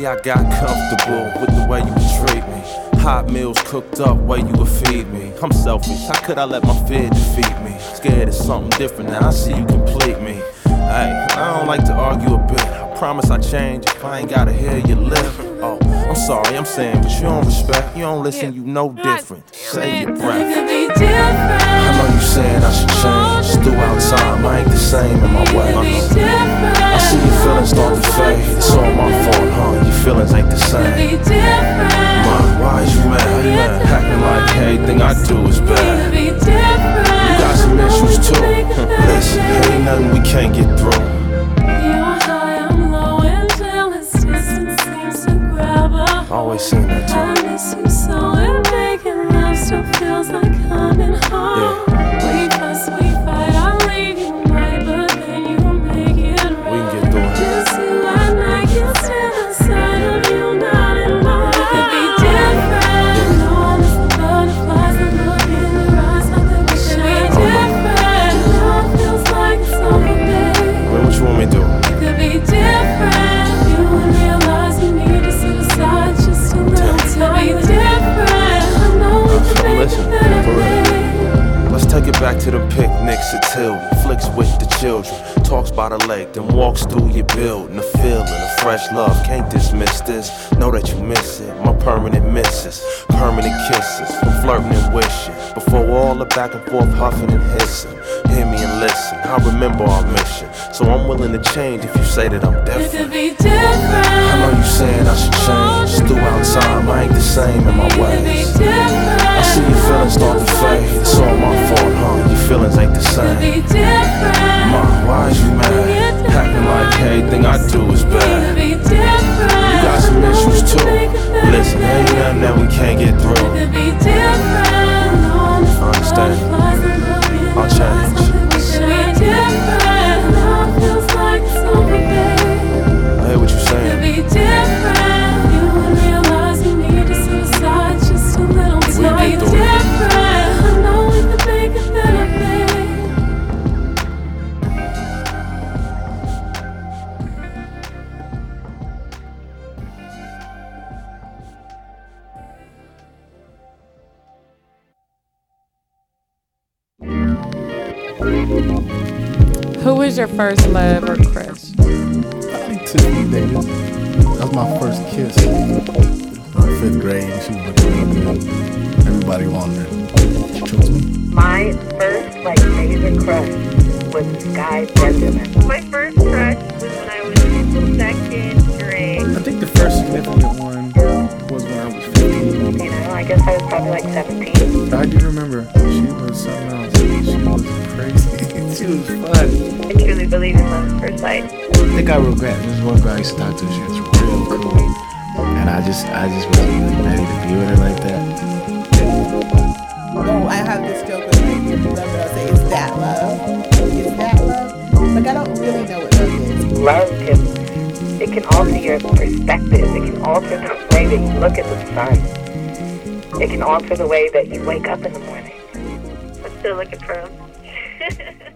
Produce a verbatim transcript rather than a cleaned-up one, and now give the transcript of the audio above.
I got comfortable with the way you would treat me. Hot meals cooked up, way you would feed me. I'm selfish, how could I let my fear defeat me? Scared of something different, now I see you complete me. Hey, I don't like to argue a bit. I promise I change if I ain't gotta hear you live. Oh, I'm sorry, I'm saying, but you don't respect, you don't listen, you know different. Save your breath. I know you saying I should change. Throughout time, I ain't the same in my way. I see your feelings start to fade. It's all my fault, huh? Your feelings ain't the same. Ma, why is you mad? You mad? Acting like everything I do is bad. You got some issues too. Listen, ain't nothing we can't get through. Always seen that too. I miss you so, and making love still feels like coming home. Yeah. We fuss, we fight, I leave you right, but then you make it right. We can get through it. Just you and I can stand the sight of you not alone. Could be different. No, I miss the butterflies that look in your eyes like they wish it be different. Now it feels like it's over, babe. Wait, what you want me to do? It could be different. You would realize you need to sit aside. Listen, for real. Let's take it back to the picnics at Tilden. Flicks with the children. Talks by the lake, then walks through your building. A feeling of fresh love, can't dismiss this. Know that you miss it, my permanent misses. Permanent kisses, from flirting and wishing. Before all the back and forth huffing and hissing. Hear me and listen, I remember our mission. So I'm willing to change if you say that I'm different. It could be different. I know you saying I should change. Throughout time, I ain't the same in my ways. I see your feelings start to fade. It's all my fault, huh? Your feelings ain't the same. Ma, why is you mad? Acting like everything I do is bad. You got some issues too. Listen, ain't nothing that we can't get through. I understand. I'll change. I hear what you're saying. We can get through it. Who was your first love or crush? Probably Tiffany Davis. That was my first kiss. In fifth grade, and she was looking real good. Everybody wanted her. She chose me. My first, like, major crush was Sky Benjamin. My first crush was when I was in second grade. I think the first significant one was when I was fifteen. You know, I guess I was probably like seventeen. I do remember. She was something else. She was crazy. She was fun. I truly believe in love at first sight. I think I regret. There's one girl I used to talk to. She was real cool, and I just, I just wasn't really ready to be with her like that. Oh, I have this joke with my love, but I'll say, "Is that love? Is that love?" Like I don't really know what love is. Love can, it can alter your perspective. It can alter the way that you look at the sun. It can alter the way that you wake up in the morning. I'm still looking for him.